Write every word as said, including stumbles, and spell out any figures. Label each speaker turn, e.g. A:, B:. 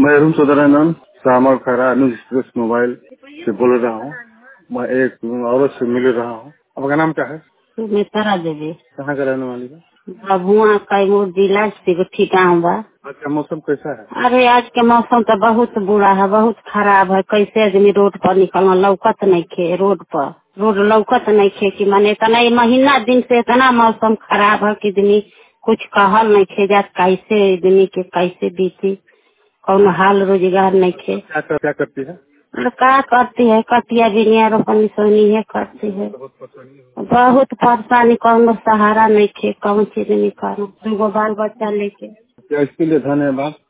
A: मैं अरुण सदरानंद श्यामल खरा अनुज express mobile से बोल रहा हूँ। मैं एक औरत से मिल रहा हूँ। आपका नाम क्या है?
B: सुमित्रा देवी।
A: कहाँ का रहने वाली है?
B: भभुआ कैमूर जिला से गाँव बा।
A: आज का मौसम कैसा है?
B: अरे आज के मौसम तो बहुत बुरा है, बहुत खराब है। कैसे आदमी रोड पर निकलना, लौकत नहीं खे रोड पर, रोड लौकत नहीं खे कि माने इतना ये महीना दिन से इतना मौसम खराब है कि आदमी कुछ कहल नहीं खे जा, कैसे आदमी के कैसे बीती, कौन हाल रोजगार नहीं खे।
A: क्या कर, क्या करती है?
B: और क्या करती है, कटिया बिनिया रोपनी सोनी है करती है। बहुत परेशानी, कौन सहारा नहीं खे, कौन चीज नहीं करो, दूगो बाल बच्चा लेके।
A: क्या इसके लिए धन्यवाद।